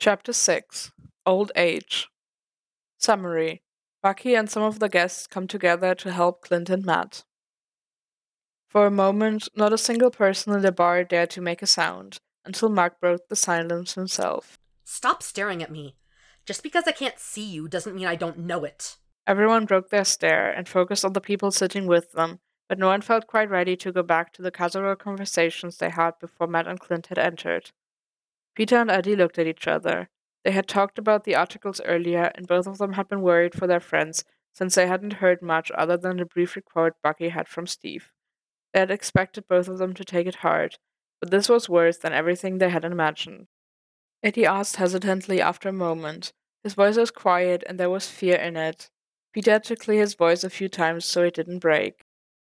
Chapter 6 Old Age Summary Bucky and some of the guests come together to help Clint and Matt. For a moment, not a single person in the bar dared to make a sound, until Mark broke the silence himself. Stop staring at me. Just because I can't see you doesn't mean I don't know it. Everyone broke their stare and focused on the people sitting with them, but no one felt quite ready to go back to the casual conversations they had before Matt and Clint had entered. Peter and Eddie looked at each other. They had talked about the articles earlier, and both of them had been worried for their friends since they hadn't heard much other than the brief report Bucky had from Steve. They had expected both of them to take it hard, but this was worse than everything they had imagined. Eddie asked hesitantly after a moment. His voice was quiet, and there was fear in it. Peter had to clear his voice a few times so it didn't break.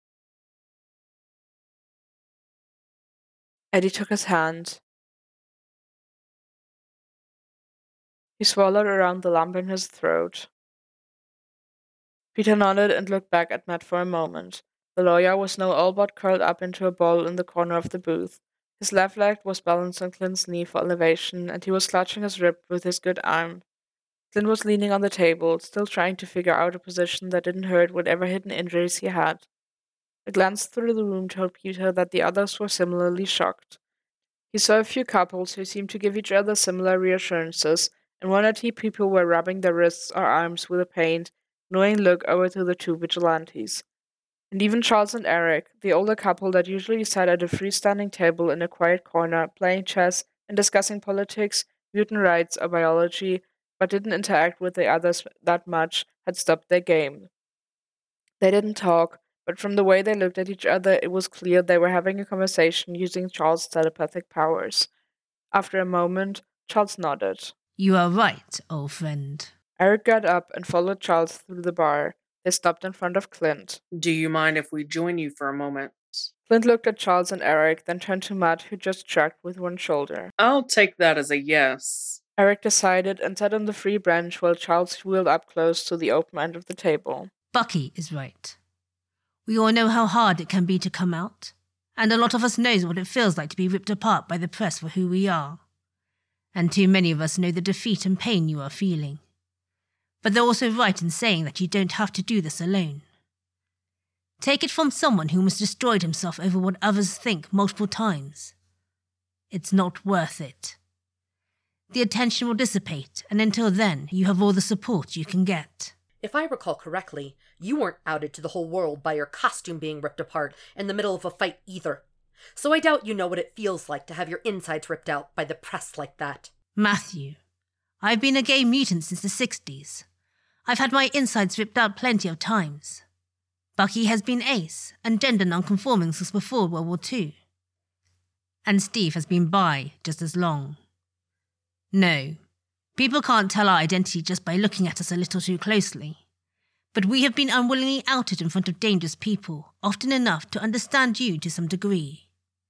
Eddie took his hand. He swallowed around the lump in his throat. Peter nodded and looked back at Matt for a moment. The lawyer was now all but curled up into a ball in the corner of the booth. His left leg was balanced on Clint's knee for elevation, and he was clutching his rib with his good arm. Clint was leaning on the table, still trying to figure out a position that didn't hurt whatever hidden injuries he had. A glance through the room told Peter that the others were similarly shocked. He saw a few couples who seemed to give each other similar reassurances, and one or two people were rubbing their wrists or arms with a pained, knowing look over to the two vigilantes. And even Charles and Eric, the older couple that usually sat at a freestanding table in a quiet corner, playing chess and discussing politics, mutant rights, or biology, but didn't interact with the others that much, had stopped their game. They didn't talk, but from the way they looked at each other, it was clear they were having a conversation using Charles' telepathic powers. After a moment, Charles nodded. You are right, old friend. Eric got up and followed Charles through the bar. They stopped in front of Clint. Do you mind if we join you for a moment? Clint looked at Charles and Eric, then turned to Matt, who just shrugged with one shoulder. I'll take that as a yes. Eric decided and sat on the free bench while Charles wheeled up close to the open end of the table. Bucky is right. We all know how hard it can be to come out, and a lot of us knows what it feels like to be ripped apart by the press for who we are. And too many of us know the defeat and pain you are feeling. But they're also right in saying that you don't have to do this alone. Take it from someone who almost destroyed himself over what others think multiple times. It's not worth it. The attention will dissipate, and until then, you have all the support you can get. If I recall correctly, you weren't outed to the whole world by your costume being ripped apart in the middle of a fight either. So I doubt you know what it feels like to have your insides ripped out by the press like that. Matthew, I've been a gay mutant since the 60s. I've had my insides ripped out plenty of times. Bucky has been ace and gender non-conforming since before World War II. And Steve has been bi just as long. No, people can't tell our identity just by looking at us a little too closely. But we have been unwillingly outed in front of dangerous people, often enough to understand you to some degree.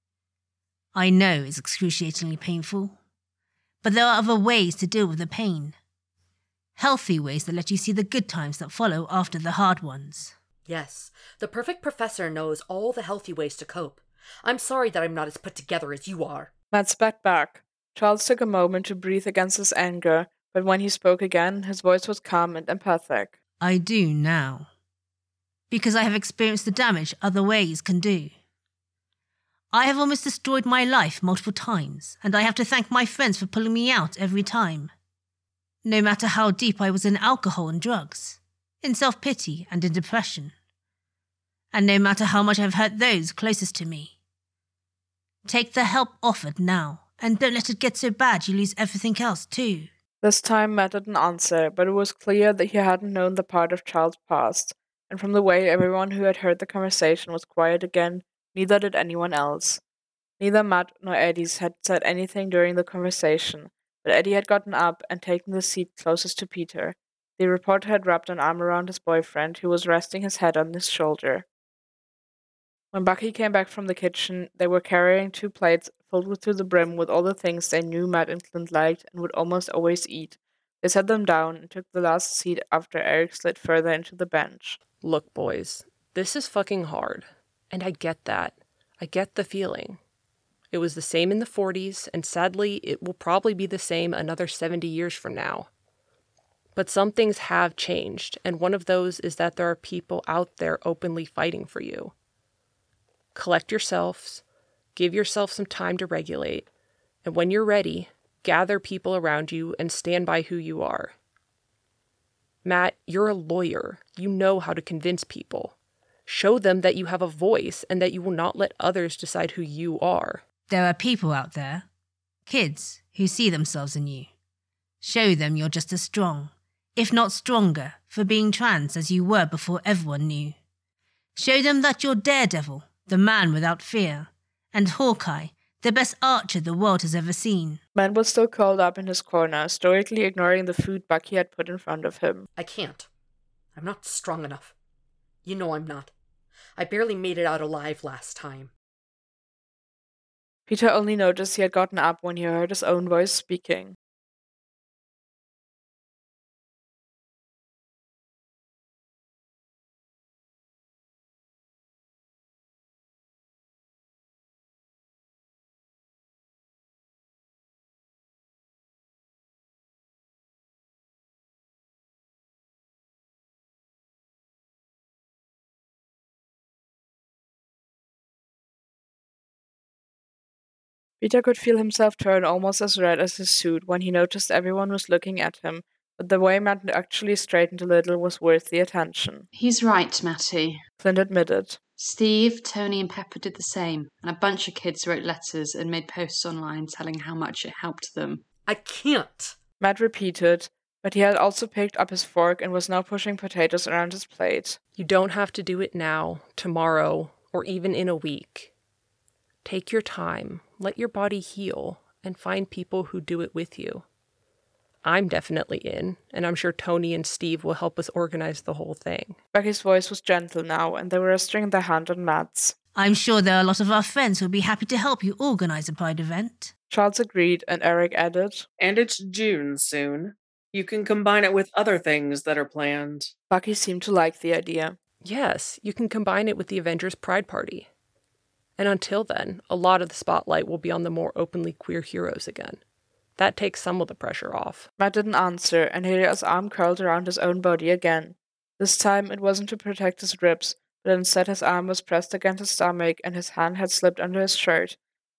I know it's excruciatingly painful, but there are other ways to deal with the pain. Healthy ways that let you see the good times that follow after the hard ones. Yes, the perfect professor knows all the healthy ways to cope. I'm sorry that I'm not as put together as you are. Matt spat back. Charles took a moment to breathe against his anger, but when he spoke again, his voice was calm and emphatic. I do now. Because I have experienced the damage other ways can do. I have almost destroyed my life multiple times, and I have to thank my friends for pulling me out every time. No matter how deep I was in alcohol and drugs, in self-pity and in depression. And no matter how much I've hurt those closest to me. Take the help offered now, and don't let it get so bad you lose everything else too. This time Matt didn't answer, but it was clear that he hadn't known the part of Charles' past, and from the way everyone who had heard the conversation was quiet again, neither did anyone else. Neither Matt nor Eddie had said anything during the conversation, but Eddie had gotten up and taken the seat closest to Peter. The reporter had wrapped an arm around his boyfriend, who was resting his head on his shoulder. When Bucky came back from the kitchen, they were carrying 2 plates filled to the brim with all the things they knew Matt and Clint liked and would almost always eat. They set them down and took the last seat after Eric slid further into the bench. Look, boys, this is fucking hard. And I get that. I get the feeling. It was the same in the 40s, and sadly, it will probably be the same another 70 years from now. But some things have changed, and one of those is that there are people out there openly fighting for you. Collect yourselves, give yourself some time to regulate, and when you're ready, gather people around you and stand by who you are. Matt, you're a lawyer. You know how to convince people. Show them that you have a voice and that you will not let others decide who you are. There are people out there, kids, who see themselves in you. Show them you're just as strong, if not stronger, for being trans as you were before everyone knew. Show them that you're Daredevil, the man without fear, and Hawkeye, the best archer the world has ever seen. Matt was still curled up in his corner, stoically ignoring the food Bucky had put in front of him. I can't. I'm not strong enough. You know I'm not. I barely made it out alive last time. Peter only noticed he had gotten up when he heard his own voice speaking. Peter could feel himself turn almost as red as his suit when he noticed everyone was looking at him, but the way Matt actually straightened a little was worth the attention. He's right, Matty. Clint admitted. Steve, Tony and Pepper did the same, and a bunch of kids wrote letters and made posts online telling how much it helped them. I can't. Matt repeated, but he had also picked up his fork and was now pushing potatoes around his plate. You don't have to do it now, tomorrow, or even in a week. Take your time, let your body heal, and find people who do it with you. I'm definitely in, and I'm sure Tony and Steve will help us organize the whole thing. Becky's voice was gentle now, and they were resting their hand on Matt's. I'm sure there are a lot of our friends who will be happy to help you organize a Pride event. Charles agreed, and Eric added, And it's June soon. You can combine it with other things that are planned. Bucky seemed to like the idea. Yes, you can combine it with the Avengers Pride Party. And until then, a lot of the spotlight will be on the more openly queer heroes again. That takes some of the pressure off. Matt didn't answer, and he had his arm curled around his own body again. This time it wasn't to protect his ribs, but instead his arm was pressed against his stomach and his hand had slipped under his shirt.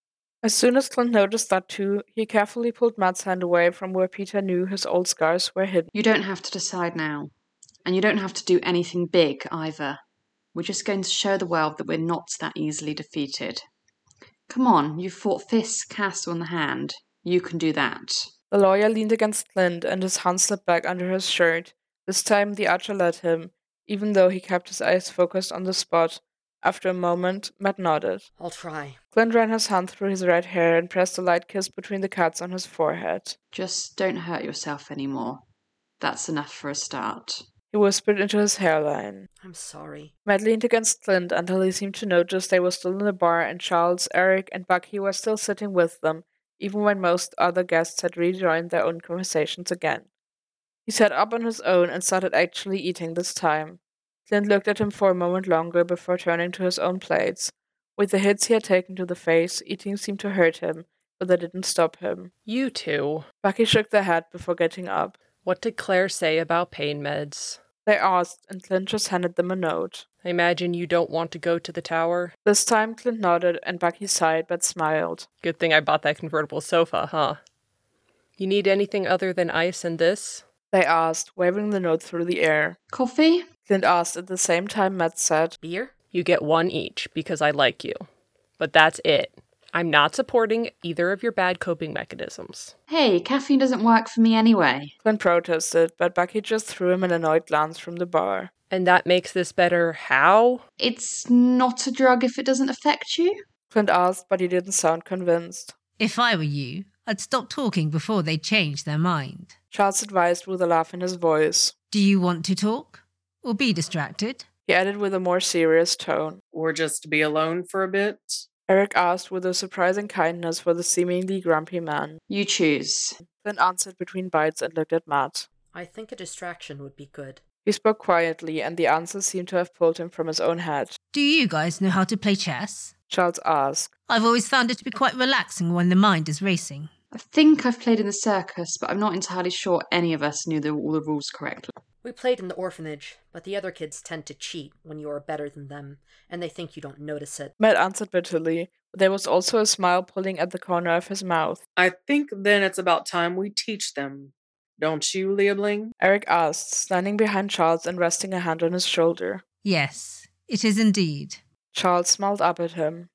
As soon as Clint noticed that too, he carefully pulled Matt's hand away from where Peter knew his old scars were hidden. You don't have to decide now, and you don't have to do anything big either. We're just going to show the world that we're not that easily defeated. Come on, you've fought Fisk, Castle in the hand. You can do that. The lawyer leaned against Clint and his hand slipped back under his shirt. This time the archer let him, even though he kept his eyes focused on the spot. After a moment, Matt nodded. I'll try. Clint ran his hand through his red hair and pressed a light kiss between the cuts on his forehead. Just don't hurt yourself anymore. That's enough for a start. He whispered into his hairline. I'm sorry. Matt leaned against Clint until he seemed to notice they were still in the bar and Charles, Eric, and Bucky were still sitting with them, even when most other guests had rejoined their own conversations again. He sat up on his own and started actually eating this time. Clint looked at him for a moment longer before turning to his own plates. With the hits he had taken to the face, eating seemed to hurt him, but that didn't stop him. You two. Bucky shook their head before getting up. What did Claire say about pain meds? They asked, and Clint just handed them a note. I imagine you don't want to go to the tower? This time Clint nodded, and Bucky sighed but smiled. Good thing I bought that convertible sofa, huh? You need anything other than ice and this? They asked, waving the note through the air. Coffee? Clint asked at the same time Matt said, Beer? You get one each, because I like you. But that's it. I'm not supporting either of your bad coping mechanisms. Hey, caffeine doesn't work for me anyway. Clint protested, but Bucky just threw him an annoyed glance from the bar. And that makes this better how? It's not a drug if it doesn't affect you? Clint asked, but he didn't sound convinced. If I were you, I'd stop talking before they change their mind. Charles advised with a laugh in his voice. Do you want to talk? Or be distracted? He added with a more serious tone. Or just be alone for a bit? Eric asked with a surprising kindness for the seemingly grumpy man. You choose. Clint answered between bites and looked at Matt. I think a distraction would be good. He spoke quietly, and the answer seemed to have pulled him from his own head. Do you guys know how to play chess? Charles asked. I've always found it to be quite relaxing when the mind is racing. I think I've played in the circus, but I'm not entirely sure any of us knew all the rules correctly. We played in the orphanage, but the other kids tend to cheat when you are better than them, and they think you don't notice it. Matt answered bitterly, but there was also a smile pulling at the corner of his mouth. I think then it's about time we teach them. Don't you, Liebling? Eric asked, standing behind Charles and resting a hand on his shoulder. Yes, it is indeed. Charles smiled up at him.